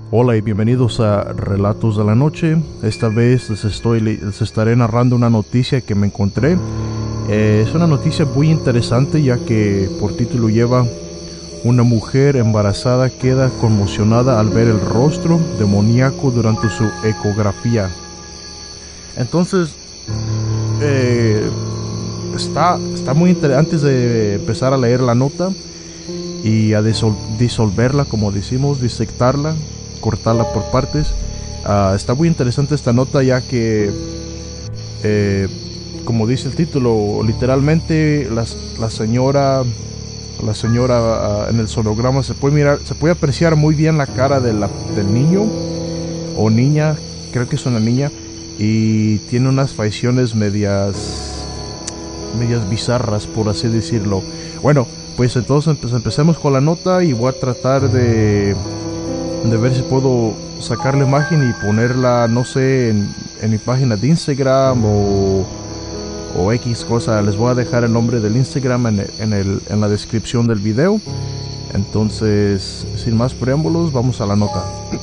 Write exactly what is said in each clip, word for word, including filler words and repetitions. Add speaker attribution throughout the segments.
Speaker 1: Hola y bienvenidos a Relatos de la Noche. Esta vez les, estoy, les estaré narrando una noticia que me encontré. Eh, es una noticia muy interesante ya que por título lleva: una mujer embarazada queda conmocionada al ver el rostro demoníaco durante su ecografía. Entonces, eh, está, está muy interesante. Antes de empezar a leer la nota y a disol disolverla, como decimos, disectarla, cortarla por partes, uh, está muy interesante esta nota ya que, eh, como dice el título, literalmente la, la señora, la señora uh, en el sonograma se puede mirar, se puede apreciar muy bien la cara de la, del niño o niña, creo que es una niña, y tiene unas facciones medias, medias bizarras, por así decirlo. Bueno, pues entonces pues empecemos con la nota y voy a tratar de de ver si puedo sacar la imagen y ponerla, no sé, en, en mi página de Instagram o, o X cosa. Les voy a dejar el nombre del Instagram en, el, en, el, en la descripción del video. Entonces, sin más preámbulos, vamos a la nota.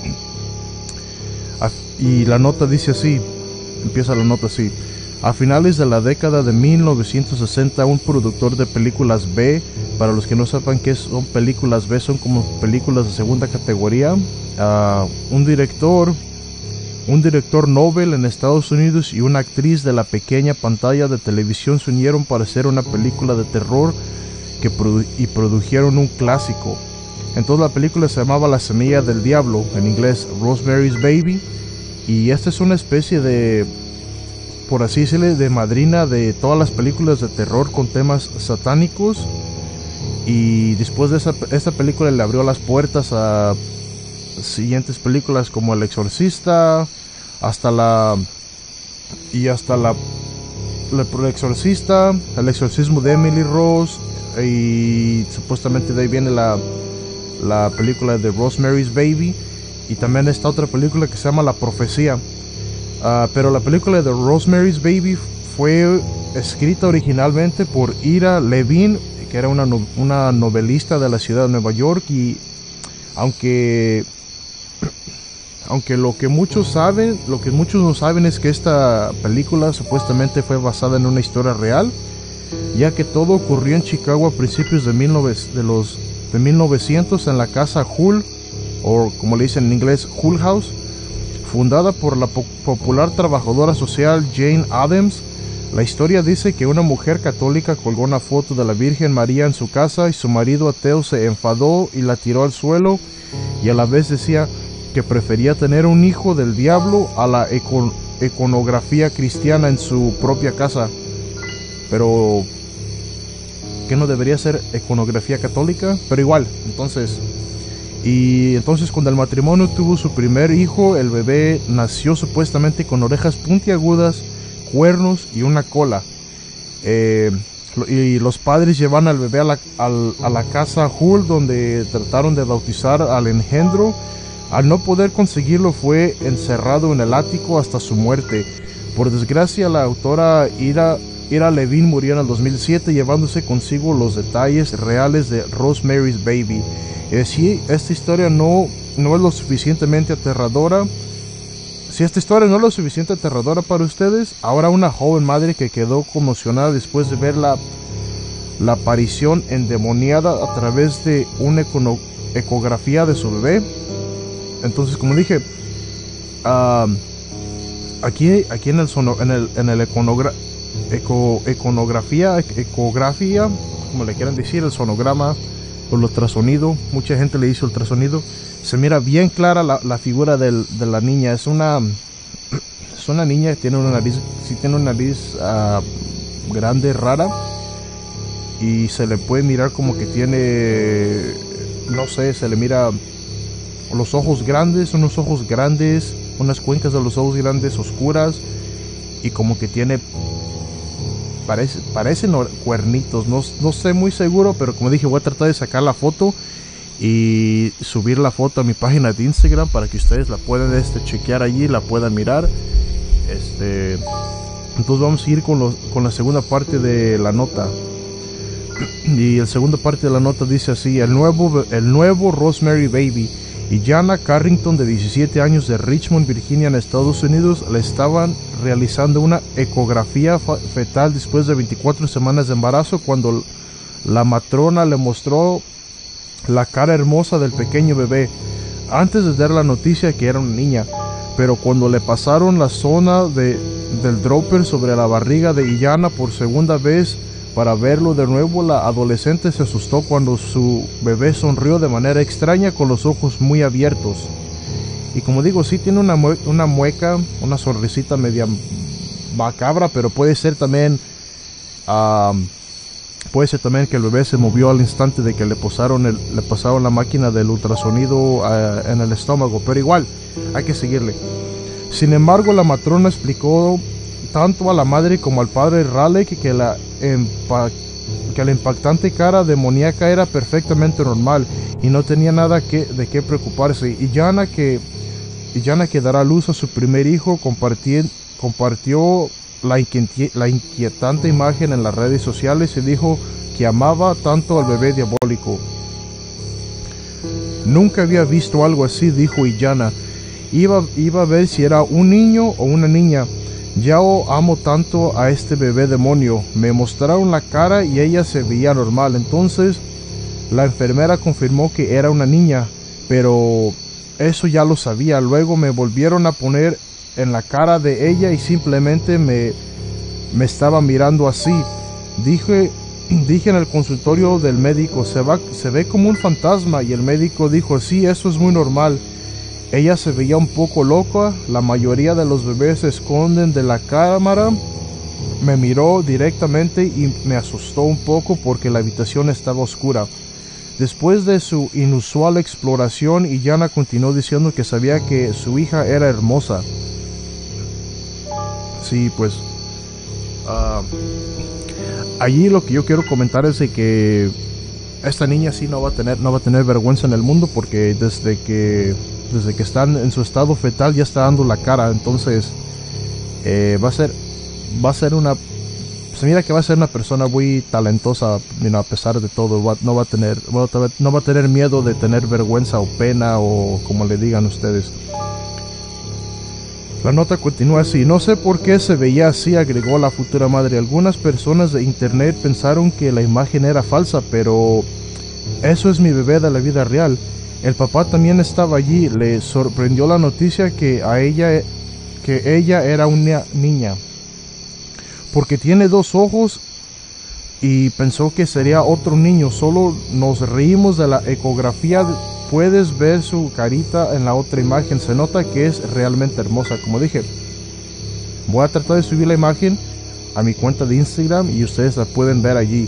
Speaker 1: Y la nota dice así, empieza la nota así: a finales de la década de mil novecientos sesenta, un productor de películas B, para los que no sepan qué son películas B, son como películas de segunda categoría, uh, un director, un director Nobel en Estados Unidos y una actriz de la pequeña pantalla de televisión se unieron para hacer una película de terror que produ y produjeron un clásico. Entonces la película se llamaba La Semilla del Diablo, en inglés Rosemary's Baby, y esta es una especie de, por así decirlo, de madrina de todas las películas de terror con temas satánicos. Y después de esa, esta película le abrió las puertas a siguientes películas como El Exorcista, hasta la y hasta la, la El Exorcista, El Exorcismo de Emily Rose, y supuestamente de ahí viene la, la película de Rosemary's Baby, y también esta otra película que se llama La Profecía. Uh, pero la película de Rosemary's Baby fue escrita originalmente por Ira Levin, que era una, no, una novelista de la ciudad de Nueva York, y aunque aunque lo que muchos saben, lo que muchos no saben es que esta película supuestamente fue basada en una historia real, ya que todo ocurrió en Chicago a principios de, mil novecientos, de los de mil novecientos en la casa Hull, o como le dicen en inglés, Hull House, fundada por la po popular trabajadora social Jane Addams. La historia dice que una mujer católica colgó una foto de la Virgen María en su casa y su marido ateo se enfadó y la tiró al suelo, y a la vez decía que prefería tener un hijo del diablo a la icon iconografía cristiana en su propia casa. Pero ¿qué no debería ser iconografía católica? Pero igual, entonces... Y entonces cuando el matrimonio tuvo su primer hijo, el bebé nació supuestamente con orejas puntiagudas, cuernos y una cola. Eh, y los padres llevan al bebé a la, al, a la casa Hull, donde trataron de bautizar al engendro. Al no poder conseguirlo, fue encerrado en el ático hasta su muerte. Por desgracia, la autora Ira, Ira Levin murió en el dos mil siete, llevándose consigo los detalles reales de Rosemary's Baby. Eh, si esta historia no, no es lo suficientemente aterradora, si esta historia no es lo suficiente aterradora para ustedes, ahora una joven madre que quedó conmocionada después de ver la, la aparición endemoniada a través de una econo, ecografía de su bebé. Entonces, como dije, uh, aquí, aquí en el, sono, en el, en el econogra, eco, econografía, ecografía, como le quieran decir, el sonograma, el ultrasonido, mucha gente le hizo ultrasonido, se mira bien clara la, la figura del, de la niña. Es una es una niña que tiene una nariz, sí tiene una nariz uh, grande, rara, y se le puede mirar como que tiene, no sé, se le mira los ojos grandes, unos ojos grandes, unas cuencas de los ojos grandes oscuras, y como que tiene Parece, parecen cuernitos, no, no sé muy seguro, pero como dije, voy a tratar de sacar la foto y subir la foto a mi página de Instagram para que ustedes la puedan este, chequear allí, la puedan mirar. Este, entonces vamos a ir con, los, con la segunda parte de la nota. Y la segunda parte de la nota dice así: el nuevo, el nuevo Rosemary Baby. y Jana Carrington, de diecisiete años, de Richmond, Virginia, en Estados Unidos, le estaban realizando una ecografía fetal después de veinticuatro semanas de embarazo, cuando la matrona le mostró la cara hermosa del pequeño bebé, antes de dar la noticia que era una niña. Pero cuando le pasaron la zona de, del dropper sobre la barriga de Illana por segunda vez para verlo de nuevo, la adolescente se asustó cuando su bebé sonrió de manera extraña con los ojos muy abiertos. Y como digo, sí tiene una, mue una mueca, una sonrisita media macabra, pero puede ser también... Um, Puede ser también que el bebé se movió al instante de que le pasaron, el, le pasaron la máquina del ultrasonido uh, en el estómago, pero igual, hay que seguirle. Sin embargo, la matrona explicó tanto a la madre como al padre Raleigh que la, que la impactante cara demoníaca era perfectamente normal y no tenía nada que, de qué preocuparse. Y Jana, que, y Jana que dará luz a su primer hijo, compartió, compartió La, inquiet la inquietante imagen en las redes sociales y dijo que amaba tanto al bebé diabólico. Nunca había visto algo así, dijo Illana. Iba, iba a ver si era un niño o una niña. Ya amo tanto a este bebé demonio. Me mostraron la cara y ella se veía normal. Entonces la enfermera confirmó que era una niña, pero eso ya lo sabía. Luego me volvieron a poner en la cara de ella y simplemente me, me estaba mirando así. Dije, dije en el consultorio del médico, se, va, se ve como un fantasma, y el médico dijo, sí, eso es muy normal. Ella se veía un poco loca. La mayoría de los bebés se esconden de la cámara. Me miró directamente y me asustó un poco porque la habitación estaba oscura. Después de su inusual exploración, Illana continuó diciendo que sabía que su hija era hermosa. Sí, pues uh, allí lo que yo quiero comentar es de que esta niña sí no va a tener no va a tener vergüenza en el mundo, porque desde que desde que están en su estado fetal ya está dando la cara. Entonces eh, va a ser va a ser una se mira que va a ser una persona muy talentosa, you know, a pesar de todo. Va, no va a tener no va a tener miedo de tener vergüenza o pena, o como le digan ustedes. La nota continúa así: no sé por qué se veía así, agregó la futura madre. Algunas personas de internet pensaron que la imagen era falsa, pero eso es mi bebé de la vida real. El papá también estaba allí. Le sorprendió la noticia que a ella que ella era una niña, porque tiene dos ojos, y pensó que sería otro niño. Solo nos reímos de la ecografía. Puedes ver su carita en la otra imagen. Se nota que es realmente hermosa. Como dije, voy a tratar de subir la imagen a mi cuenta de Instagram y ustedes la pueden ver allí.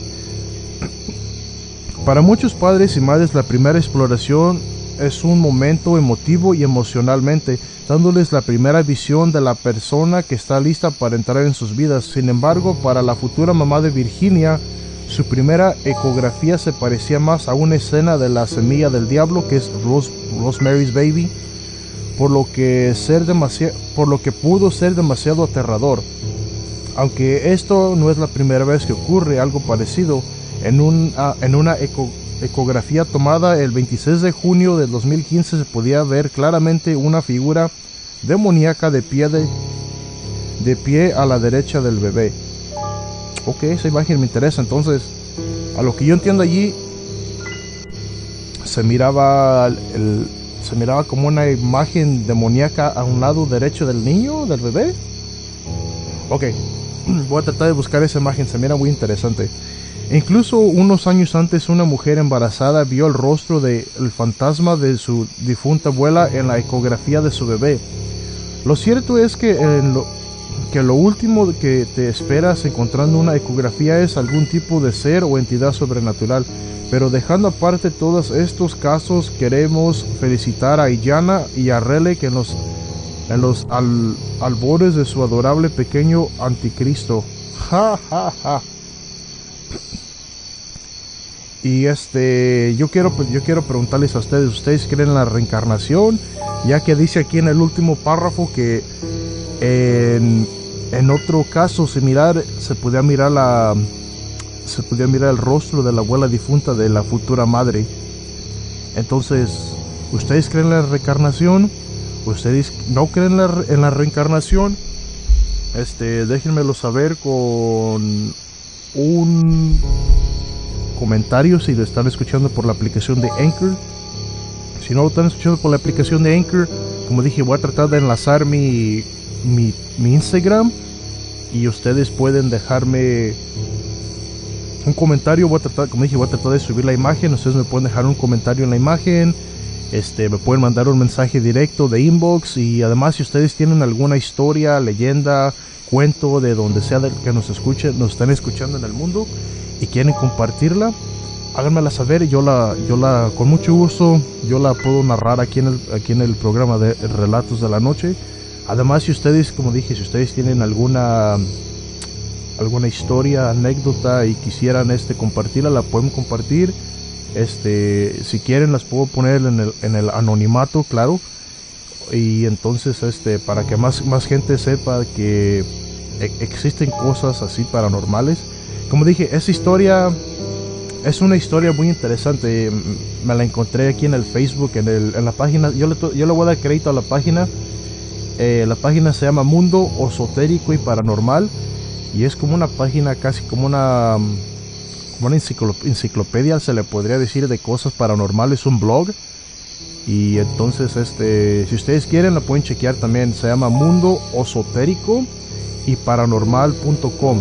Speaker 1: Para muchos padres y madres, la primera exploración es un momento emotivo y emocionalmente, dándoles la primera visión de la persona que está lista para entrar en sus vidas. Sin embargo, para la futura mamá de Virginia, su primera ecografía se parecía más a una escena de La semilla del diablo, que es Rose, Rosemary's Baby, por lo que ser demasiado, por lo que pudo ser demasiado aterrador. Aunque esto no es la primera vez que ocurre algo parecido. En, un, uh, en una eco, ecografía tomada el veintiséis de junio de dos mil quince se podía ver claramente una figura demoníaca de pie, de, de pie a la derecha del bebé. Ok, esa imagen me interesa. Entonces, a lo que yo entiendo allí, se miraba el, el, se miraba como una imagen demoníaca a un lado derecho del niño, del bebé. Ok, voy a tratar de buscar esa imagen, se mira muy interesante. Incluso unos años antes, una mujer embarazada vio el rostro del fantasma de su difunta abuela en la ecografía de su bebé. Lo cierto es que en lo, que lo último que te esperas encontrando una ecografía es algún tipo de ser o entidad sobrenatural. Pero dejando aparte todos estos casos, queremos felicitar a Illana y a Raleigh en los, en los al, albores de su adorable pequeño anticristo. Ja, ja, ja. Y este, yo quiero, yo quiero preguntarles a ustedes, ¿ustedes creen en la reencarnación? Ya que dice aquí en el último párrafo que en, en otro caso se mirar, se podía mirar la, se podía mirar el rostro de la abuela difunta de la futura madre. Entonces, ¿Ustedes creen en la reencarnación? ¿Ustedes no creen en la, en la reencarnación? Este, déjenmelo saber con un comentario si lo están escuchando por la aplicación de Anchor. Si no lo están escuchando por la aplicación de Anchor, como dije, voy a tratar de enlazar mi, mi, mi Instagram y ustedes pueden dejarme un comentario. Voy a tratar, como dije, voy a tratar de subir la imagen. Ustedes me pueden dejar un comentario en la imagen. Este, me pueden mandar un mensaje directo de inbox. Y además, si ustedes tienen alguna historia, leyenda, cuento de donde sea del que nos escuchen, nos están escuchando en el mundo y quieren compartirla, háganmela saber. Yo la, yo la, con mucho gusto, yo la puedo narrar aquí en el, aquí en el programa de Relatos de la Noche. Además, si ustedes, como dije, si ustedes tienen alguna alguna historia, anécdota y quisieran este compartirla, la pueden compartir. Este, si quieren las puedo poner en el, en el anonimato, claro. Y entonces este, para que más, más gente sepa que e existen cosas así paranormales. Como dije, esa historia es una historia muy interesante. Me la encontré aquí en el Facebook, en, el, en la página. Yo le, yo le voy a dar crédito a la página. Eh, la página se llama Mundo Esotérico y Paranormal. Y es como una página, casi como una, como una enciclopedia, se le podría decir, de cosas paranormales, un blog. Y entonces, este, si ustedes quieren, la pueden chequear también. Se llama Mundo Esotérico y Paranormal punto com.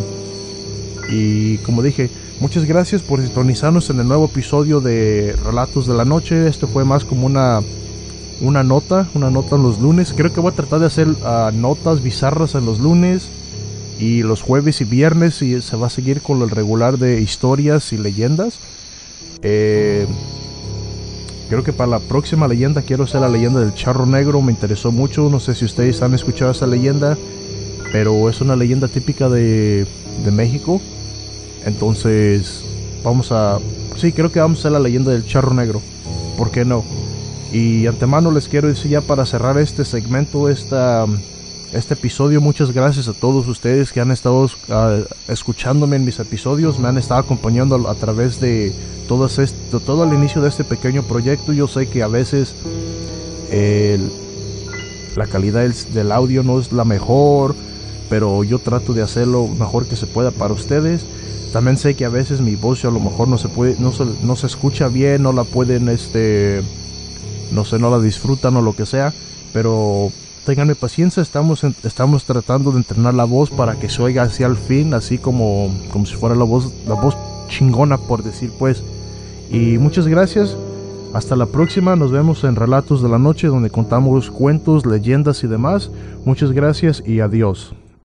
Speaker 1: Y como dije, muchas gracias por sintonizarnos en el nuevo episodio de Relatos de la Noche. Este fue más como una, una nota, una nota en los lunes. Creo que voy a tratar de hacer uh, notas bizarras en los lunes. Y los jueves y viernes y se va a seguir con el regular de historias y leyendas. Eh, creo que para la próxima leyenda quiero hacer la leyenda del charro negro. Me interesó mucho. No sé si ustedes han escuchado esa leyenda, pero es una leyenda típica de, de México. Entonces vamos a... Sí, creo que vamos a hacer la leyenda del charro negro. ¿Por qué no? Y antemano les quiero decir, ya para cerrar este segmento, esta... este episodio, muchas gracias a todos ustedes que han estado uh, escuchándome en mis episodios, me han estado acompañando a, a través de todo, este, todo el inicio de este pequeño proyecto. Yo sé que a veces eh, la calidad del, del audio no es la mejor, pero yo trato de hacerlo mejor que se pueda para ustedes. También sé que a veces mi voz a lo mejor no se puede, no se, no se escucha bien, no la pueden, este, no sé, no la disfrutan o lo que sea, pero ténganme paciencia. Estamos, en, estamos tratando de entrenar la voz para que se oiga así al fin, así como, como si fuera la voz, la voz chingona, por decir pues. Y muchas gracias. Hasta la próxima. Nos vemos en Relatos de la Noche, donde contamos cuentos, leyendas y demás. Muchas gracias y adiós.